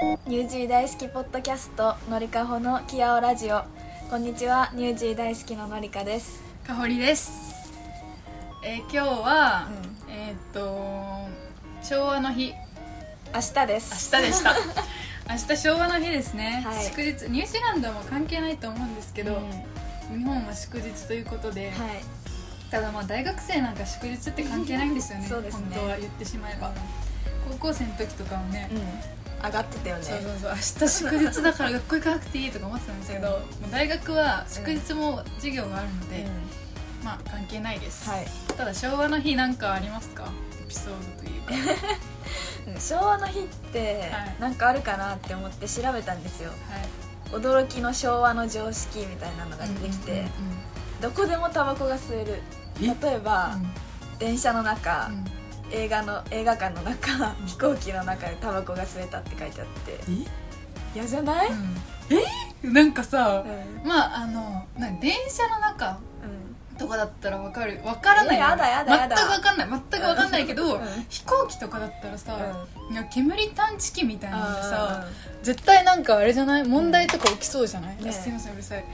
ニュージー大好きポッドキャストのりかほのキヤオラジオ。こんにちは、ニュージー大好きののりかです。 かほりです。今日は、昭和の日、 明日です。 明日でした明日昭和の日ですね、 はい、 祝日。ニュージーランドはもう関係ないと思うんですけど、日本は祝日ということで、 はい、 ただまあ大学生なんか祝日って関係ないんですよねそうですね、 本当は言ってしまえば、高校生の時とかはね、 上がってたよね。 そう明日祝日だから学校行かなくていいとか思ってたんですけど、もう大学は祝日も授業があるので、まあ関係ないです、はい、ただ昭和の日なんかありますか？エピソードというか昭和の日ってなんかあるかなって思って調べたんですよ、はい、驚きの昭和の常識みたいなのが出てきて、どこでもタバコが吸える。例えば、電車の中、映画館の中、飛行機の中でタバコが吸えたって書いてあって、嫌じゃない？ なんかさ、まあ電車の中とかだったらわからないよ、ね、全くわかんないけど、飛行機とかだったらさ、いや煙探知機みたいなのでさ、絶対なんかあれじゃない？問題とか起きそうじゃない？すいません、うるさい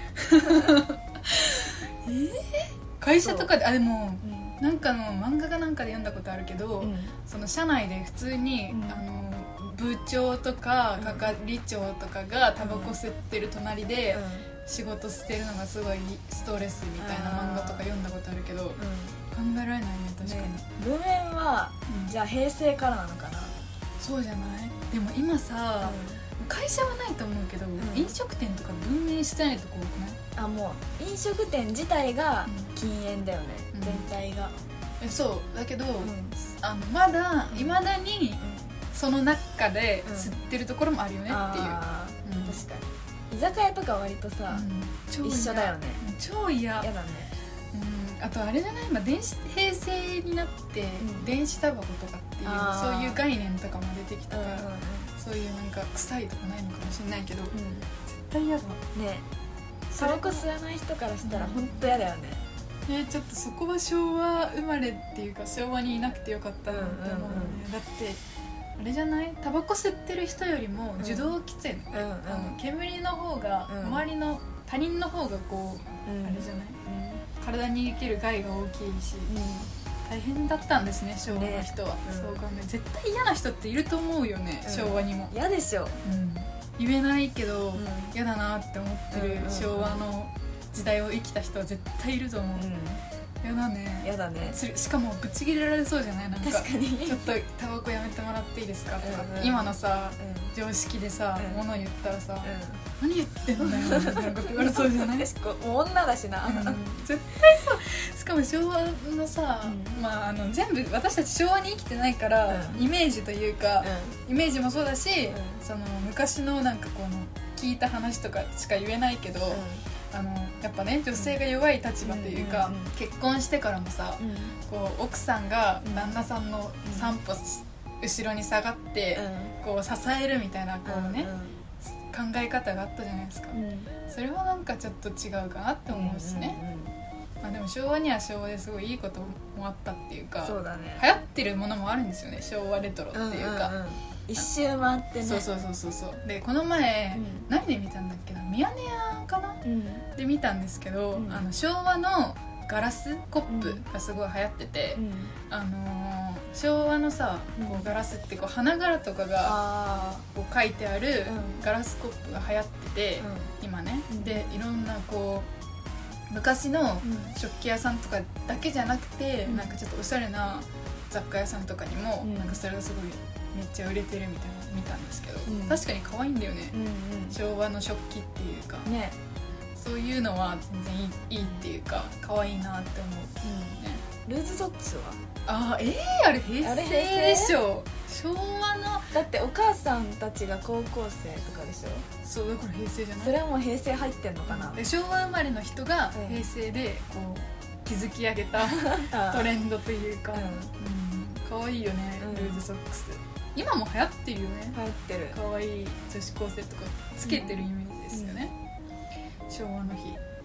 会社とかででも、なんかの漫画かなんかで読んだことあるけど、その社内で普通に、部長とか係長とかがタバコ吸ってる隣で仕事してるのがすごいストレスみたいな漫画とか読んだことあるけど、考えられないね、確かに。 文面は、じゃあ平成からなのかな？ そうじゃない？でも今さ、会社はないと思うけど、飲食店とか分煙してないとこ多くない？ もう飲食店自体が禁煙だよね、全体が。 そうだけど、まだいまだにその中で吸ってるところもあるよねっていう、確かに居酒屋とか割とさ、一緒だよね。 超嫌だね。あとあれじゃない？平成になって電子タバコとかっていうそういう概念とかも出てきたから、そういうなんか臭いとかないのかもしれないけど、絶対嫌だね。タバコ吸わない人からしたら本当嫌だよね。ちょっとそこは昭和生まれっていうか昭和にいなくてよかったなって思うね。だってあれじゃない？タバコ吸ってる人よりも受動喫煙、煙の方が、周りの他人の方がこう、あれじゃない？体に生きる害が大きいし、大変だったんですね、昭和の人は。そうかね、絶対嫌な人っていると思うよね、昭和にも。嫌でしょ。言えないけど、嫌だなって思ってる昭和の時代を生きた人は絶対いると思う。嫌だね。しかもぶち切れられそうじゃない？なんか確かにちょっとタバコやめてもらっていいですかとか、今のさ、常識でさ、物言ったらさ、何言ってんだよみたいなこと言われそうじゃない？もう女だしな、 絶対そう。しかも昭和のさ、全部私たち昭和に生きてないから、イメージというか、イメージもそうだし、その昔のなんかこの聞いた話とかしか言えないけど、やっぱね、女性が弱い立場というか、結婚してからもさ、こう奥さんが旦那さんの3歩後ろに下がって、こう支えるみたいなこうね、考え方があったじゃないですか。それはなんかちょっと違うかなって思うしね。でも昭和には昭和ですごいいいこともあったっていうか、流行ってるものもあるんですよね、昭和レトロっていうか。 一周回ってね。 そうで、この前、何で見たんだっけな、ミヤネ屋かな、で見たんですけど、昭和のガラスコップがすごい流行ってて、昭和のさ、こうガラスってこう花柄とかがこう書いてあるガラスコップが流行ってて、今ね。でいろんなこう昔の食器屋さんとかだけじゃなくて、なんかちょっとおしゃれな雑貨屋さんとかにも、なんかそれがすごいめっちゃ売れてるみたいなの見たんですけど、確かに可愛いんだよね、昭和の食器っていうかね。そういうのは全然いいっていうか可愛いなって思う、 ルーズソックスはあれ平成でしょ。昭和のだってお母さんたちが高校生とかでしょ。 そうだから平成じゃない？ それはもう平成入ってんのかな。 昭和生まれの人が平成でこう築き上げたトレンドというか、可愛いよね、ルーズソックス。今も流行ってるよね。 流行ってる。 可愛い女子高生とかつけてるイメージですよね、昭和の日。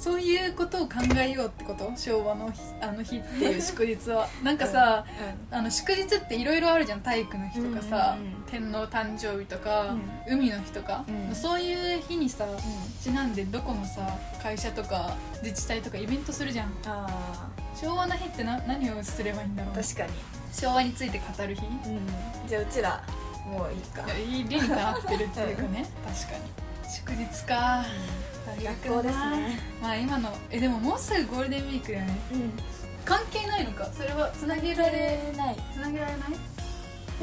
そういうことを考えようってこと？昭和のあの日っていう祝日はなんかさ、祝日っていろいろあるじゃん。体育の日とかさ、天皇誕生日とか、海の日とか、そういう日にさ、ちなんでどこのさ会社とか自治体とかイベントするじゃん。昭和の日って何をすればいいんだろう。 確かに昭和について語る日、 じゃあうちらもういいか。 いい理にかなってるっていうかね確かに祝日か、 学校ですね。 まあ今のでももうすぐゴールデンウィークだよね。関係ないのか。それはつなげられない。つなげられない。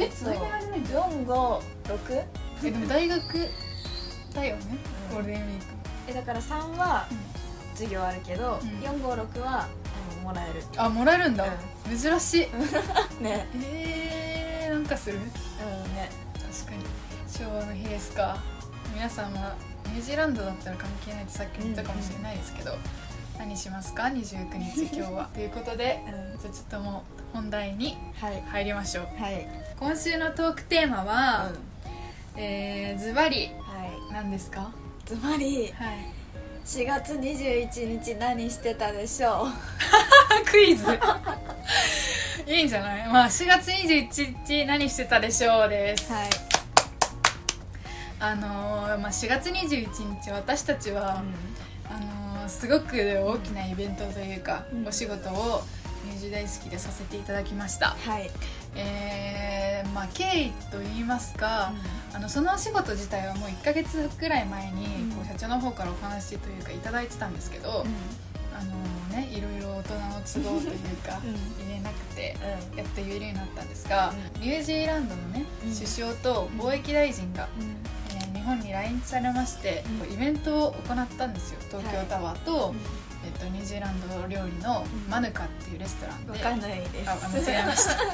つなげられない。 456 でも大学だよね、ゴールデンウィーク。 だから3は授業あるけど、456はもらえる。 あ、もらえるんだ、珍しいね。 なんかする。 ね、 確かに昭和の日ですか。皆さんはニュージーランドだったら関係ないってさっきも言ったかもしれないですけど、何しますか29日今日はということで、じゃあちょっともう本題に入りましょう。今週のトークテーマは、ズバリ何ですか？ ズバリ、4月21日何してたでしょうクイズいいんじゃない。まあ4月21日何してたでしょうです。4月21日私たちは、すごく大きなイベントというか、お仕事をニュージー大好きでさせていただきました。経緯といいますか、そのお仕事自体はもう1ヶ月くらい前に、社長の方からお話というかいただいてたんですけど、いろいろ大人の都合というか言えなくて、やっと言えるようになったんですが、ニュージーランドのね、首相と貿易大臣が、日本に来日されまして、イベントを行ったんですよ。東京タワーと、ニュージーランド料理のマヌカっていうレストランで、 わかんないです。 間違えました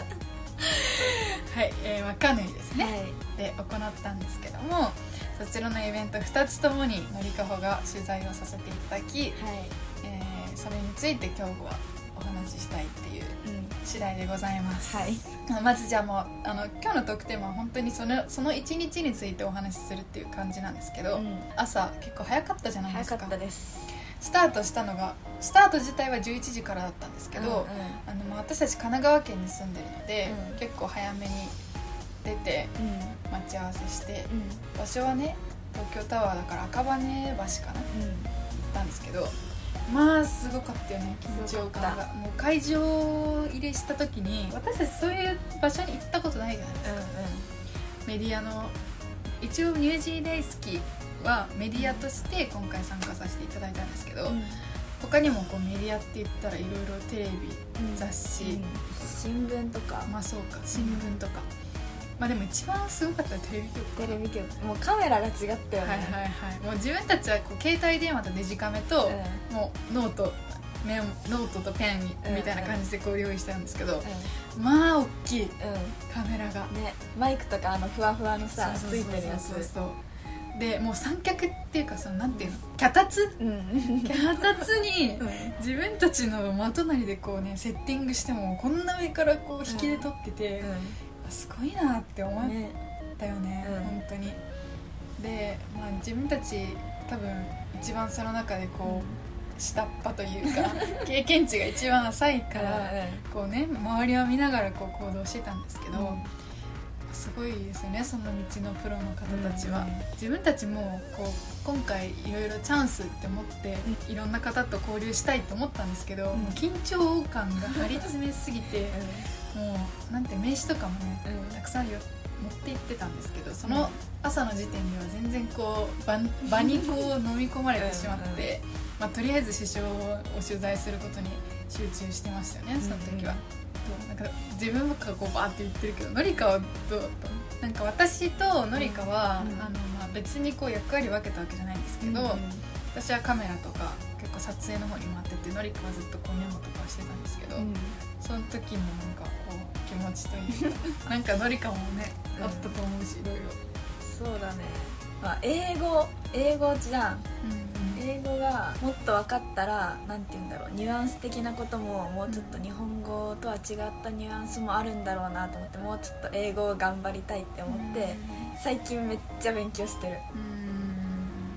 わかんないですね、で行ったんですけども、そちらのイベント2つともにのりかほが取材をさせていただき、それについて今日はお話ししたいっていう次第でございます。まずじゃあもう今日のトークテーマは本当にその一日についてお話しするっていう感じなんですけど、朝結構早かったじゃないですか。 早かったです。 スタート自体は11時からだったんですけど、私たち神奈川県に住んでるので、結構早めに出て、待ち合わせして、場所はね東京タワーだから赤羽橋かな、行ったんですけど、まあすごかったよね、緊張感が。もう会場入りした時に、私たちそういう場所に行ったことないじゃないですか。メディアの一応ニュージー大好きはメディアとして今回参加させていただいたんですけど、他にもこうメディアって言ったらいろいろテレビ、雑誌、 新聞とか、 そうか、新聞とか、でも一番すごかったのはテレビ局。 もうカメラが違ったよね。 もう自分たちはこう携帯電話とデジカメと、もうノートとペンみたいな感じでこう用意したんですけど、まあ大きい、カメラがね、マイクとかふわふわのさついてるやつで、もう三脚っていうかなんていうの、脚立に自分たちの真隣でこうねセッティングしても、こんな上からこう引きで撮ってて、すごいなって思ったよね、本当に。で、自分たち多分一番その中でこう、下っ端というか経験値が一番浅いからこうね、周りを見ながらこう行動してたんですけど、すごいですよね、その道のプロの方たちは。自分たちもこう今回いろいろチャンスって思って、いろんな方と交流したいと思ったんですけど、もう緊張感が張り詰めすぎて、もうなんて名刺とかもね、たくさん持って行ってたんですけど、その朝の時点では全然こう場にこう飲み込まれてしまって、とりあえず首相を取材することに集中してましたよね、その時は。なんか自分ばっかこうバーって言ってるけど、のりかはどうだったの？なんか私とのりかは、別にこう役割分けたわけじゃないんですけど、私はカメラとか結構撮影の方に回ってて、のりかはずっとこうメモとかしてたんですけど、その時のなんかこう気持ちというかなんかのりかもね、あったと思うし、いろいろ。 そうだね、英語じゃん、英語がもっと分かったら、なんて言うんだろう、ニュアンス的なことももうちょっと日本語とは違ったニュアンスもあるんだろうなと思って、もうちょっと英語を頑張りたいって思って、最近めっちゃ勉強してる。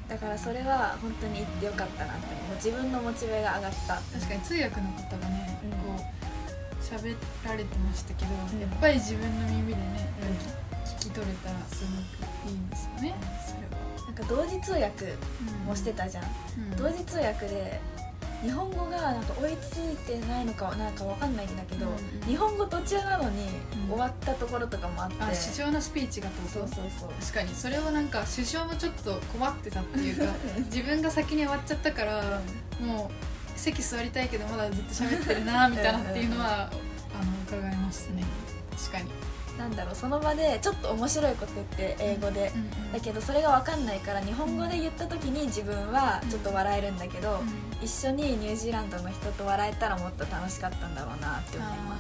うん、 だからそれは本当に行ってよかったなって、もう自分のモチベが上がった。 確かに通訳の方がね、こう喋られてましたけど、やっぱり自分の耳でね、聞き取れたらすごくいいんですよね、それは。 なんか同時通訳もしてたじゃん、同時通訳で日本語がなんか追いついてないのかなんか分かんないんだけど、日本語途中なのに終わったところとかもあって、 首相のスピーチがってこと。そう確かにそれをなんか首相もちょっと困ってたっていうか自分が先に終わっちゃったから、もう席座りたいけどまだずっと喋ってるなみたいなっていうのは伺いましたね。確かになんだろう、その場でちょっと面白いこと言って英語で、だけどそれが分かんないから日本語で言った時に自分はちょっと笑えるんだけど、一緒にニュージーランドの人と笑えたらもっと楽しかったんだろうなって思います。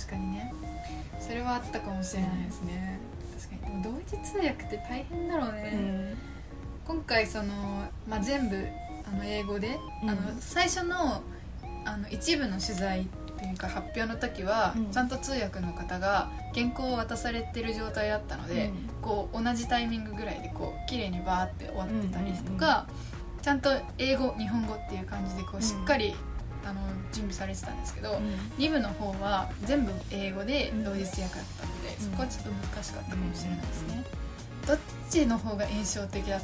確かにね、それはあったかもしれないですね、確かに。でも同時通訳って大変だろうね、今回その、全部英語で、最初の一部の取材っていうか発表の時は、ちゃんと通訳の方が原稿を渡されてる状態だったので、こう同じタイミングぐらいでこう綺麗にバーって終わってたりとか、ちゃんと英語日本語っていう感じでこうしっかり、準備されてたんですけど、2部の方は全部英語で同時通訳だったので、そこはちょっと難しかったかもしれないですね。どっちの方が印象的だった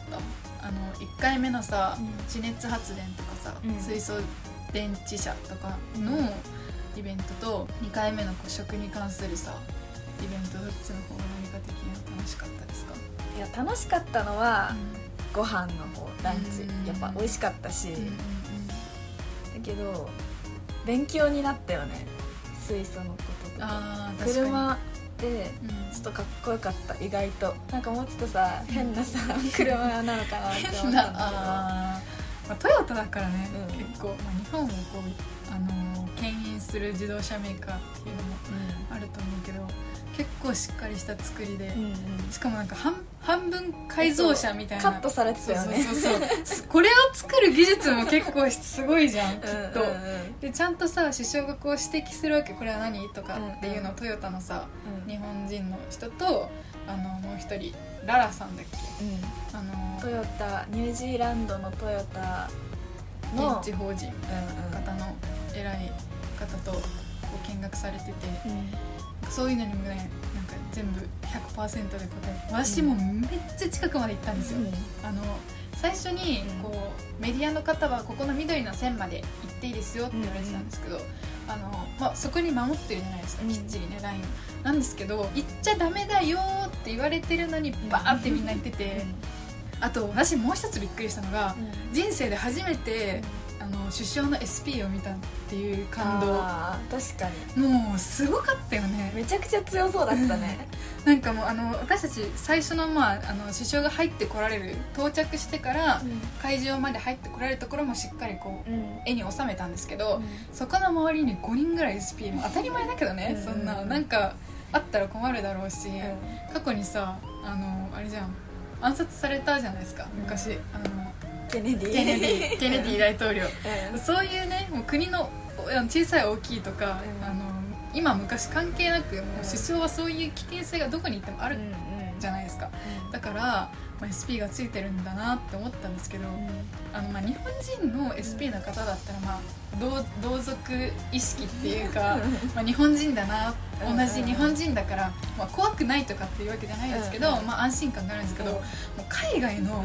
？1回目のさ、地熱発電とかさ、水素電池車とかのイベントと2回目の食に関するさイベント、どっちの方が何か的に楽しかったですか？ いや楽しかったのは、ご飯の方、ランチ、やっぱ美味しかったし、だけど勉強になったよね、水素のこととか。車でちょっとかっこよかった、意外と。なんかもうちょっとさ、変なさ車なのかなって思ったんだけどトヨタだからね、結構、日本をこう牽引する自動車メーカーっていうのもあると思うけど、結構しっかりした作りで、しかもなんか半分改造車みたいなカットされてたよね。 そうこれを作る技術も結構すごいじゃんきっと。でちゃんとさ首相がこう指摘するわけ、これは何とかっていうのをトヨタのさ、日本人の人ともう一人ララさんだっけ、 トヨタニュージーランドのトヨタの現地法人方の偉い方とこう見学されてて、そういうのにもねなんか全部 100% で答えて、私もめっちゃ近くまで行ったんですよ、最初にこうメディアの方はここの緑の線まで行っていいですよって言われてたんですけど、そこに守ってるじゃないですか、きっちりねラインなんですけど、行っちゃダメだよって言われてるのにバーってみんな言ってて、あと私もう一つびっくりしたのが、人生で初めて首相の SP を見たっていう感動。 確かにもうすごかったよね、 めちゃくちゃ強そうだったねなんかもう私たち最初の、首相が入ってこられる到着してから、会場まで入ってこられるところもしっかりこう、絵に収めたんですけど、そこの周りに5人ぐらい SP も当たり前だけどね、そんななんかあったら困るだろうし、過去にさあれじゃん、暗殺されたじゃないですか昔、 ケネディ大統領、そういうねもう国の小さい大きいとか、今昔関係なくもう首相はそういう危険性がどこに行ってもあるじゃないですか、だから、SP がついてるんだなって思ったんですけど、日本人の SP の方だったら、同族意識っていうか日本人だな、同じ日本人だから、怖くないとかっていうわけじゃないですけど、安心感があるんですけど、もう海外の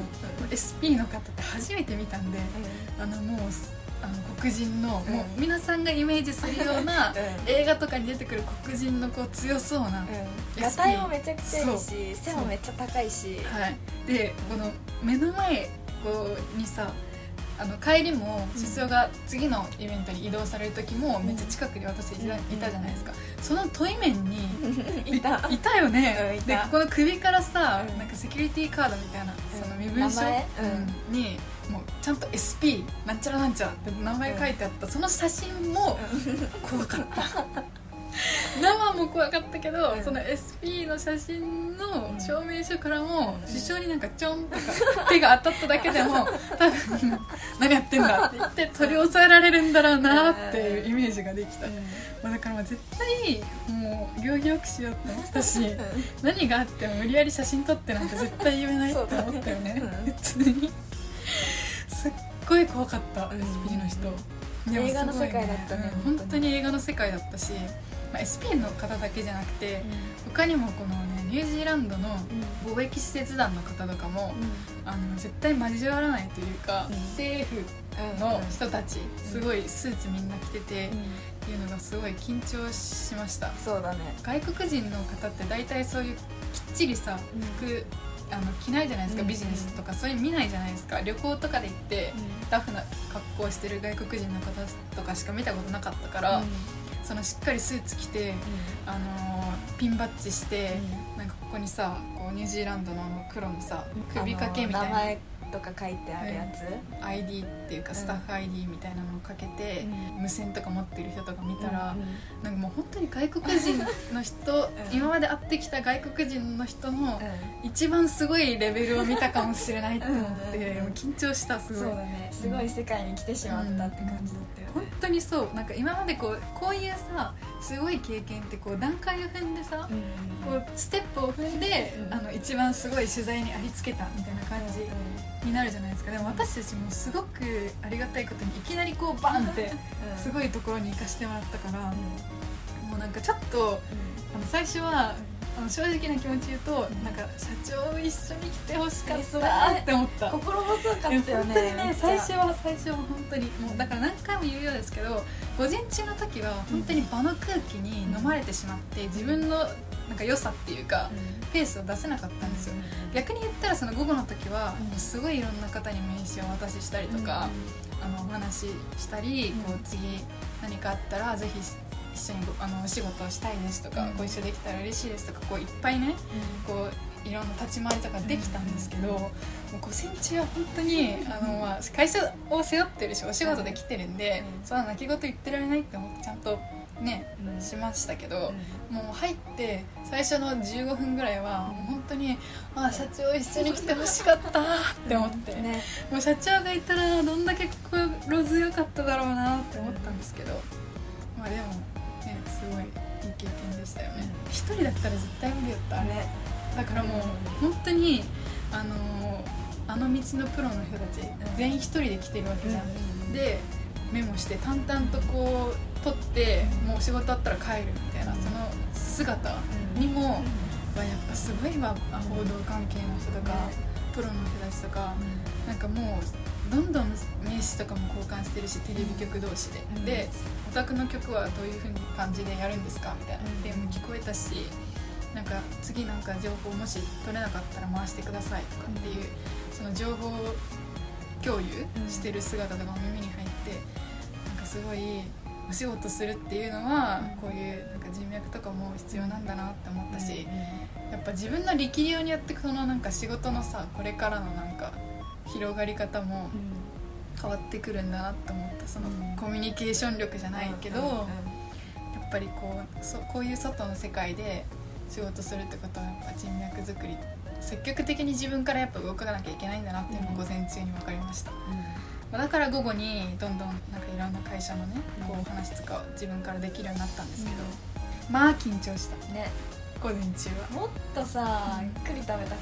SP の方って初めて見たんで、もう黒人の、もう皆さんがイメージするような映画とかに出てくる黒人のこう強そうな、 ガタイもめちゃくちゃいいし、背もめっちゃ高いし、 でこの目の前にさ帰りも首相が次のイベントに移動される時もめっちゃ近くに私いたじゃないですか、その対面にいたよね、でこの首からさ、なんかセキュリティカードみたいなその身分証にもうちゃんと SP なんちゃらなんちゃらって名前書いてあった、その写真も怖かった生も怖かったけど、その SP の写真の証明書からも首相になんかちょんとか手が当たっただけでも多分何やってんだって言って取り押さえられるんだろうなっていうイメージができた、だから絶対もう行儀よくしようって思ったし、何があっても無理やり写真撮ってなんて絶対言えないって思ったよね普通にすっごい怖かった、SP の人、 映画の世界だったね、 本当に映画の世界だったし、SP の方だけじゃなくて、他にもこのねニュージーランドの貿易施設団の方とかも、絶対交わらないというか、政府の人たち、すごいスーツみんな着てて、っていうのがすごい緊張しました。 そうだね。 外国人の方って大体そういうきっちりさ服、着ないじゃないですか、ビジネスとかそういうの見ないじゃないですか。旅行とかで行って、ラフな格好をしてる外国人の方とかしか見たことなかったから、そのしっかりスーツ着て、ピンバッジして、なんかここにさこうニュージーランドの黒のさ首掛けみたいな名前とか書いてあるやつ、 ID っていうかスタッフ ID みたいなのをかけて、無線とか持ってる人とか見たら、なんかもう本当に外国人の人、今まで会ってきた外国人の人の一番すごいレベルを見たかもしれないって思って、もう緊張した。すごいそうだね、すごい世界に来てしまったって感じだったよね。 本当にそう。なんか今までこういうさすごい経験ってこう段階を踏んでさ、こうステップを踏んで、一番すごい取材にありつけたみたいな感じになるじゃないですか。でも私たちもすごくありがたいことにいきなりこうバンってすごいところに行かせてもらったから、もうなんかちょっと、最初は正直な気持ち言うと、なんか社長一緒に来てほしかったって思った。 心細かったよね。 本当にね、最初は本当にもうだから何回も言うようですけど、午前中の時は本当に場の空気に飲まれてしまって、自分のなんか良さっていうか、ペースを出せなかったんですよ。逆に言ったらその午後の時はもうすごいいろんな方に名刺をお渡ししたりとか、お話ししたり、こう次何かあったらぜひ一緒にお仕事をしたいですとか、ご一緒できたら嬉しいですとか、こういっぱいね、こういろんな立ち回りとかできたんですけど、もう午前中は本当に会社を背負ってるしお仕事で来てるんで、そんな泣き言言ってられないって思ってちゃんとね、しましたけど、もう入って最初の15分ぐらいはもう本当に社長一緒に来てほしかったって思って、もう社長がいたらどんだけ心強かっただろうなって思ったんですけど、まあでもね、すごいいい経験でしたよね。一人だったら絶対無理だったね。だからもう本当にあの道のプロの人たち、全員一人で来てるわけじゃん。でメモして淡々とこう取って、もう仕事あったら帰るみたいな、その姿にも、やっぱすごいわ、報道関係の人とか、プロの人たちとか、なんかもうどんどん名刺とかも交換してるし、テレビ局同士で、でお宅の曲はどういう風に感じでやるんですかみたいなっていうのも聞こえたし、なんか次なんか情報もし取れなかったら回してくださいとかっていう、その情報共有してる姿とかも耳に入って、なんかすごいお仕事するっていうのは、こういうなんか人脈とかも必要なんだなって思ったし、やっぱ自分の力量によってそのなんか仕事のさ、これからのなんか広がり方も変わってくるんだなって思った。そのコミュニケーション力じゃないけど、やっぱりこういう外の世界で仕事するってことは、やっぱ人脈作り、積極的に自分からやっぱ動かなきゃいけないんだなっていうのが午前中に分かりました。だから午後にどんどんなんかいろんな会社のね、こうお話とかを自分からできるようになったんですけど、まあ緊張したね、午前中は。 もっとさ、ゆっくり食べたかった。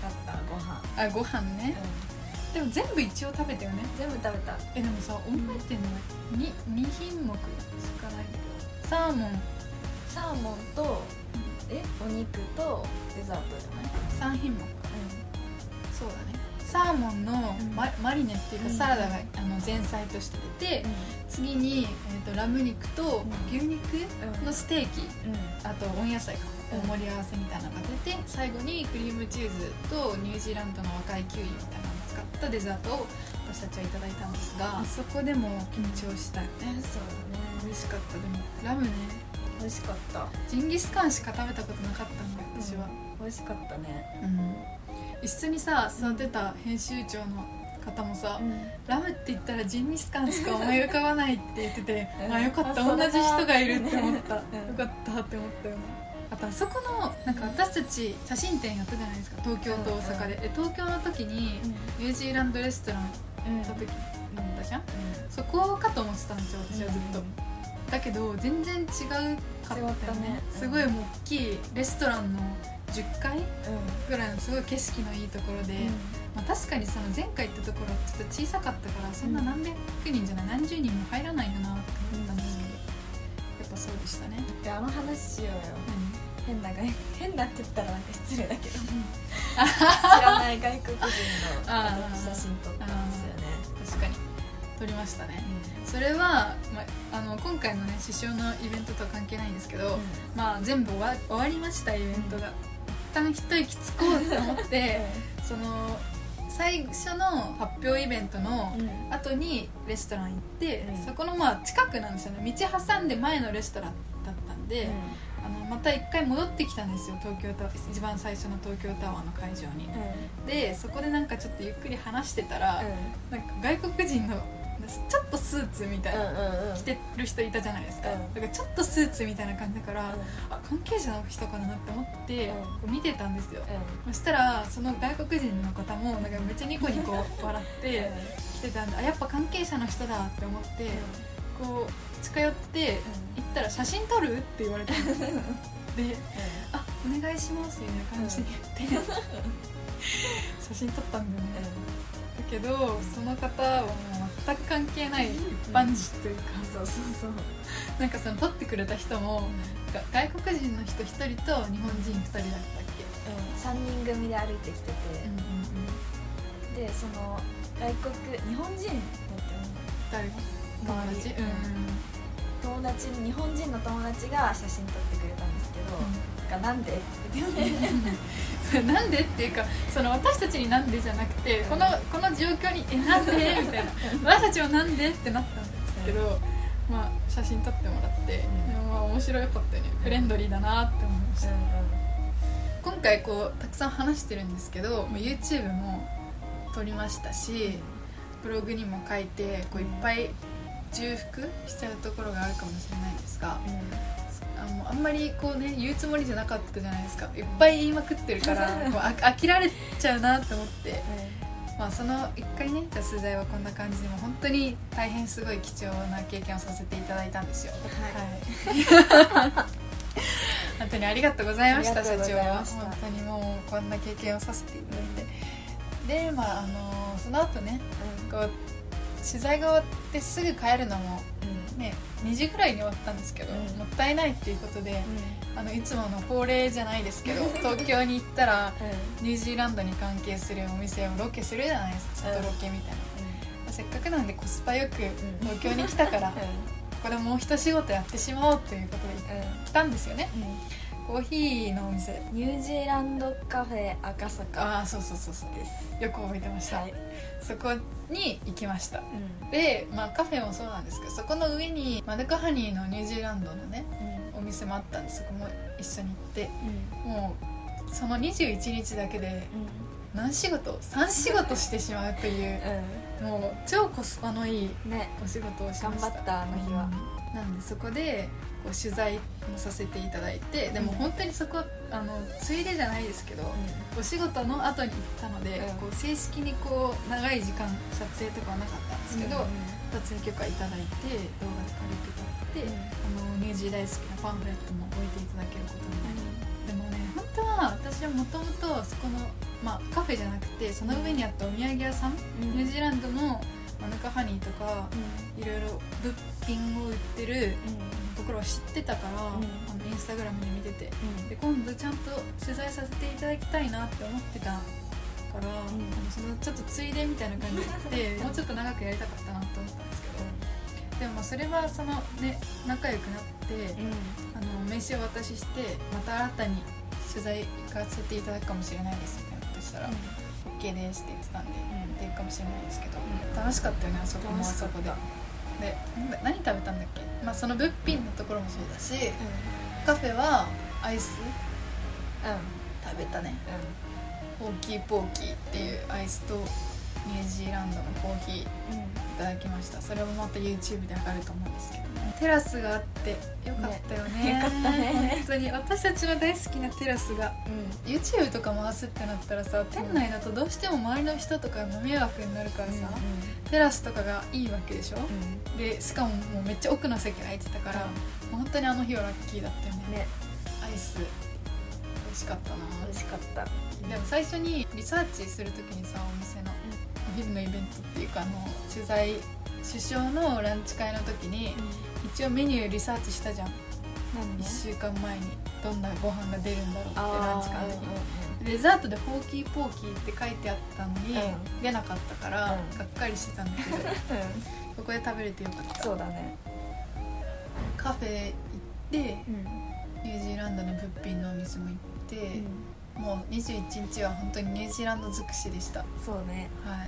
ご飯ね、でも全部一応食べたよね。 全部食べた。 でもさ、覚えてんの2品目しかない。サーモンとお肉とデザートじゃない？ 3品目か、そうだね。サーモンのマリネっていうかサラダが前菜として出て、次にラム肉と牛肉のステーキ、あと温野菜か盛り合わせみたいなのが出て、最後にクリームチーズとニュージーランドの若いキウイみたいなのを使ったデザートを私たちはいただいたんですが、そこでも緊張したよね。 そうだね。 美味しかった。でもラムね、 美味しかった。 ジンギスカンしか食べたことなかったんだよ私は。 美味しかったね。 一緒にさ座ってた編集長の方もさ、ラムって言ったらジンギスカンしか思い浮かばないって言ってて、あ、よかった、同じ人がいるって思った。よかったって思ったよね。あとあそこのなんか私たち写真展やったじゃないですか、東京と大阪で。東京の時にニュージーランドレストラン行った時なんだじゃん、そこかと思ってたんですよ私はずっと。だけど全然違うかったよね。すごい大きいレストランの 10階ぐらいのすごい景色のいいところで、まあ、確かにその前回行ったところちょっと小さかったからそんな何百人じゃない何十人も入らないんだなって思ったんですけど、やっぱそうでしたね。 で話しようよ。変だって言ったらなんか失礼だけど知らない外国人の写真撮ったんですよね。 確かに撮りましたね、それは、今回のね首相のイベントとは関係ないんですけど、まあ、全部終わりましたイベントが、一旦一息つこうと思ってその最初の発表イベントの後にレストラン行って、そこのまあ近くなんですよね。道挟んで前のレストランだったんで、また一回戻ってきたんですよ、東京タワー、一番最初の東京タワーの会場に、でそこでなんかちょっとゆっくり話してたら、なんか外国人のちょっとスーツみたいな着てる人いたじゃないですか、だからちょっとスーツみたいな感じだから、あ、関係者の人かなって思って見てたんですよ、そしたらその外国人の方もなんかめっちゃニコニコ笑って来てたんで、あ、やっぱ関係者の人だって思って、こう近寄って行ったら写真撮るって言われたんですよで、あ、お願いしますみたいな感じで言って写真撮ったんだよね、だけどその方はもう全く関係ない一般人というか、なんかその撮ってくれた人も外国人の人1人と日本人2人だったっけ、 3人組で歩いてきてて、でその外国日本人だって誰友達、 友達日本人の友達が写真撮ってくれたんですけど、なんでって言ってなんでっていうか、その私たちになんでじゃなくて、この状況になんでみたいな私たちはなんでってなったんですけど、まあ写真撮ってもらって、でもまあ面白かったよね、フレンドリーだなって思いました、今回こうたくさん話してるんですけど、YouTube も撮りましたし、ブログにも書いてこういっぱい重複しちゃうところがあるかもしれないんですが、あんまりこうね言うつもりじゃなかったじゃないですか、いっぱい言いまくってるからこう飽きられちゃうなと思って、まあ、その一回ね取材はこんな感じでも本当に大変すごい貴重な経験をさせていただいたんですよ、本当にありがとうございました。社長は本当にもうこんな経験をさせていただいて、でまあその後ね、こう取材が終わってすぐ帰るのもね、2時ぐらいに終わったんですけど、もったいないっていうことで、いつもの法令じゃないですけど東京に行ったら、ニュージーランドに関係するお店をロケするじゃないですか、外ロケみたいな、せっかくなんでコスパよく東京に来たからここでもう一仕事やってしまおうということで来たんですよね、コーヒーのお店、 ニュージーランドカフェ赤坂、 そうですよく覚えてました、そこに行きました、で、まあ、カフェもそうなんですけど、そこの上にマヌカハニーのニュージーランドのね、お店もあったんで、そこも一緒に行って、もうその21日だけで3仕事してしまうという、もう超コスパのいいお仕事をしました。 頑張ったあの日は、 なんでそこでこう取材もさせていただいて、でも本当にそこついでじゃないですけど、お仕事の後に行ったので、こう正式にこう長い時間撮影とかはなかったんですけど、撮影許可いただいて動画で軽く撮って、ニュージー大好きなパンフレットも置いていただけることになり、でもね本当は私はもともとそこの、カフェじゃなくてその上にあったお土産屋さん、ニュージーランドのマヌカハニーとか、いろいろ物品を売ってるところを知ってたから、インスタグラムで見てて、で今度ちゃんと取材させていただきたいなって思ってたから、そのちょっとついでみたいな感じでもうちょっと長くやりたかったなと思ったんですけど、でもそれはそのね仲良くなって、名刺をお渡しして、また新たに取材行かせていただくかもしれないですみたいなことしたら、OK ですって言ってたんで、っていうかもしれないですけど、楽しかったよね、あそこもあそこで。で何食べたんだっけ、その物品のところもそうだし、カフェはアイス、食べたね、ポーキーポーキーっていうアイスとニュージーランドのコーヒーいただきました。それもまた YouTube で上がると思うんですけどね、テラスがあってよかったよね、 よかったね、 本当に私たちの大好きなテラスが、YouTube とか回すってなったらさ、店内だとどうしても周りの人とかの迷惑になるからさ、テラスとかがいいわけでしょ、でしかももうめっちゃ奥の席空いてたから、本当にあの日はラッキーだったよね。アイス美味ししかったな。 美味しかった。 でも最初にリサーチするときにさ、お店のお昼のイベントっていうか首相のランチ会の時に、一応メニューリサーチしたじゃん。1週間前にどんなご飯が出るんだろうってランチ会の時に、デザートでホーキーポーキーって書いてあったのに、出なかったから、がっかりしてたんだけど、ここで食べれてよかった。 そうだね。 カフェ行って、ニュージーランドの物品のお店も行って、もう21日は本当にニュージーランド尽くしでした。 そうね、 はい、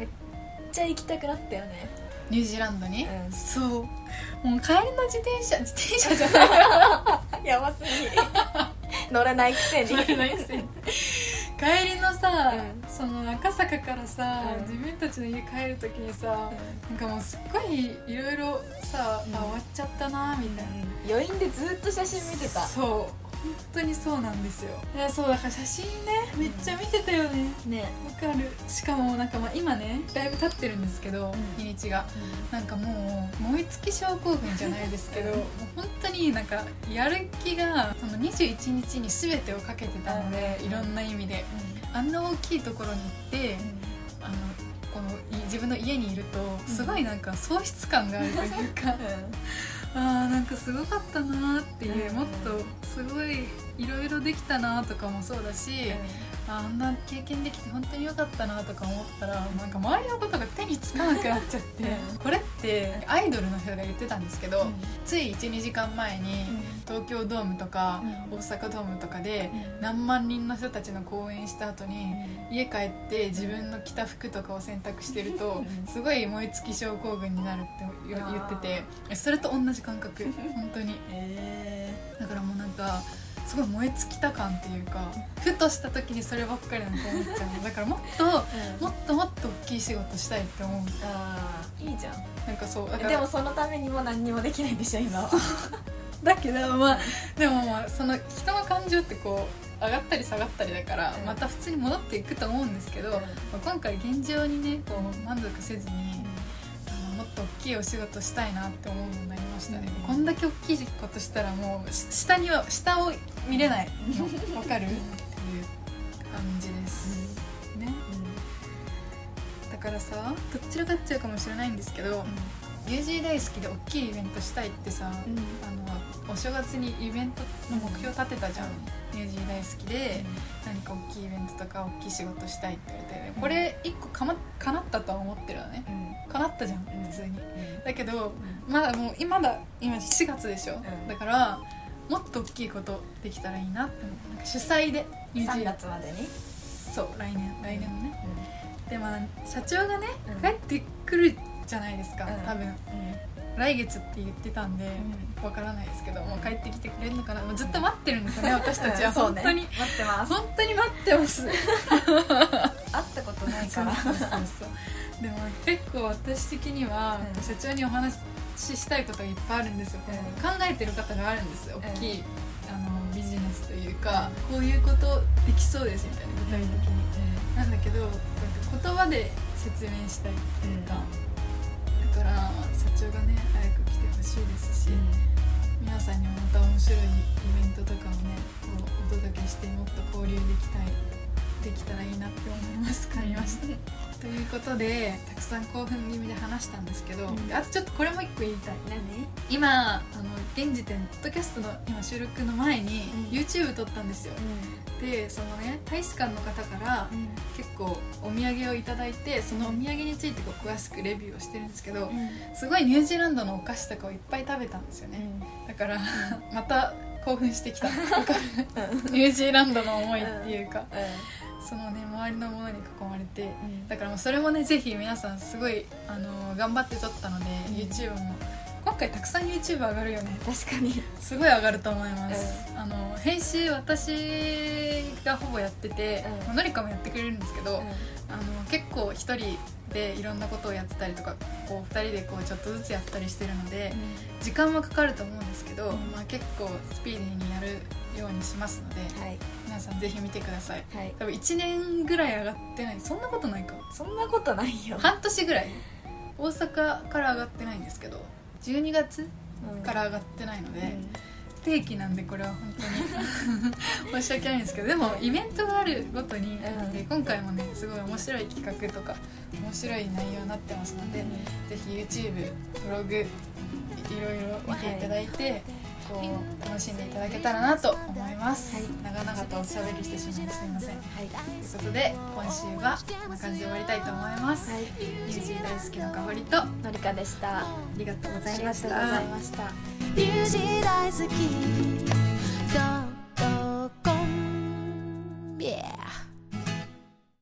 めっちゃ行きたくなったよね、 ニュージーランドに。そう、もう帰りの自転車じゃないやばすぎ乗れないくせに帰りのさ、その赤坂からさ、自分たちの家帰るときにさ、なんかもうすっごいいろいろさ、終わっちゃったなみたいな、 余韻でずっと写真見てた。 そう、本当にそうなんですよ。そうだから写真ね、めっちゃ見てたよね。 ね、 わかる。しかもなんか今ねだいぶ経ってるんですけど、日にちが、なんかもう燃え尽き症候群じゃないですけど、もう本当になんかやる気がその21日に全てをかけてたので、いろんな意味で、あんな大きいところに行って、この自分の家にいるとすごいなんか喪失感があるというか、なんかすごかったなっていう、もっとすごいいろいろできたなとかもそうだし、あんな経験できて本当に良かったなとか思ったら、なんか周りのことが手につかなくなっちゃってこれってアイドルの人が言ってたんですけど、つい 1,2 時間前に東京ドームとか大阪ドームとかで何万人の人たちの公演した後に家帰って自分の着た服とかを洗濯してるとすごい燃え尽き症候群になるって言ってて、それと同じ感覚本当に。だからもうなんかすごい燃え尽きた感っていうか、ふとした時にそればっかりなんか思っちゃう。だからもっと大きい仕事したいって思う。 いいじゃん。 なんかそうでもそのためにも何にもできないんでしょ今はだけどでもその人の感情ってこう上がったり下がったりだから、また普通に戻っていくと思うんですけど、今回現状にねこう満足せずに、もっと大きいお仕事したいなって思うようになりましたね。こんだけ大きいことしたらもう下を見れないのわかるっていう感じです、ね。だからさ、どっちらかっちゃうかもしれないんですけど、ニュージー大好きで大きいイベントしたいってさ、お正月にイベントの目標立てたじゃん。ニュージー大好きで、何か大きいイベントとか大きい仕事したいって言われて、これ1個かなったとは思ってるのね。叶ったじゃん普通に。だけどまだ今4月でしょ。だからもっと大きいことできたらいいなって思う。なんか主催で 3月までに。 そう、来年のね。で社長がね帰ってくるじゃないですか、多分。来月って言ってたんでわからないですけど、もう帰ってきてくれるのかな。もうずっと待ってるんですよね私たちは。本当に待ってます。 本当に待ってます会ったことないからそうでも結構私的には社長にお話ししたいことがいっぱいあるんですよ。考えてる方があるんですよ。大きいビジネスというか、こういうことできそうですみたいな、具体的に。なんだけど言葉で説明したいっていうか、だから社長がね早く来てほしいですし、皆さんにもまた面白いイベントとかをねこうお届けして、もっと交流できたらいいなって思います。噛みましたということで、たくさん興奮気味で話したんですけど、あとちょっとこれも一個言いたい。今現時点ポッドキャストの今収録の前に YouTube 撮ったんですよ。でそのね大使館の方から結構お土産をいただいて、そのお土産についてこう詳しくレビューをしてるんですけど、すごいニュージーランドのお菓子とかをいっぱい食べたんですよね。だからまた興奮してきたニュージーランドの思いっていうか、そのね周りのものに囲まれて、だからもうそれもねぜひ皆さんすごい頑張って撮ったので、YouTube も今回たくさん YouTube 上がるよね。 確かにすごい上がると思います、編集私がほぼやってて、のりかもやってくれるんですけど、結構一人でいろんなことをやってたりとか、こう2人でこうちょっとずつやったりしてるので、時間もかかると思うんですけど、結構スピーディーにやるようにしますので、皆さんぜひ見てください。多分1年ぐらい上がってない。そんなことないか。 そんなことないよ。 半年ぐらい大阪から上がってないんですけど、12月から上がってないので、 定期なんでこれは本当に申し訳ないんですけど、でもイベントがあるごとに、で今回もねすごい面白い企画とか面白い内容になってますので、ぜひ YouTube、ブログいろいろ見ていただいて、こう楽しんでいただけたらなと思います、長々とおしゃべりしてしまいすいません、ということで今週はこんな感じで終わりたいと思います、ミュージー大好きのかほりとのりかでした。 ありがとうございました。 ミュージー大好き